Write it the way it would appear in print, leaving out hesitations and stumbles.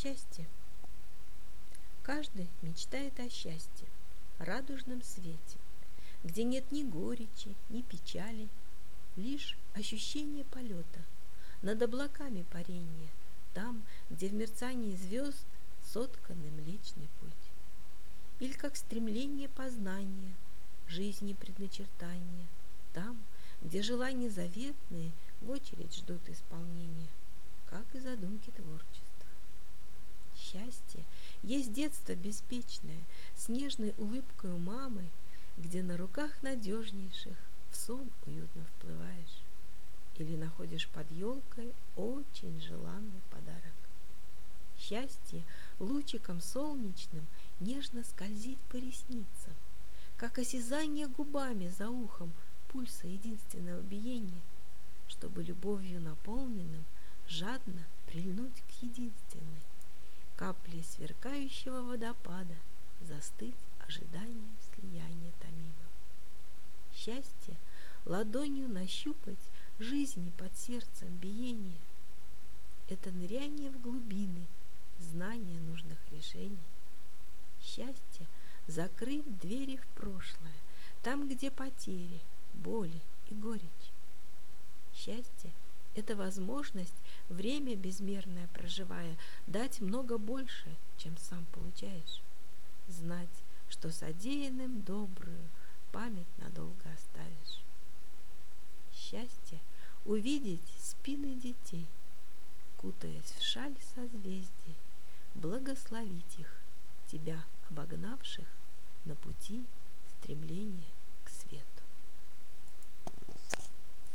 Счастье. Каждый мечтает о счастье, радужном свете, где нет ни горечи, ни печали, лишь ощущение полета, над облаками парения, там, где в мерцании звезд сотканы Млечный Путь. Или как стремление познания, жизни предначертания, там, где желания заветные в очередь ждут исполнения, как и задумки творчества. Счастье есть детство беспечное, с нежной улыбкой у мамы, где на руках надежнейших в сон уютно вплываешь или находишь под елкой очень желанный подарок. Счастье лучиком солнечным нежно скользит по ресницам, как осязание губами за ухом пульса единственного биения, чтобы любовью наполненным жадно прильнуть к единственной капле сверкающего водопада, застыть ожиданием слияния томимым. Счастье ладонью нащупать жизни под сердцем биение — это ныряние в глубины, знание нужных решений. Счастье закрыть двери в прошлое, там, где потери, боли и горечь. Счастье — это возможность, время безмерное проживая, дать много больше, чем сам получаешь. Знать, что содеянным добрую память надолго оставишь. Счастье — увидеть спины детей, кутаясь в шаль созвездий, благословить их, тебя обогнавших на пути стремления к свету.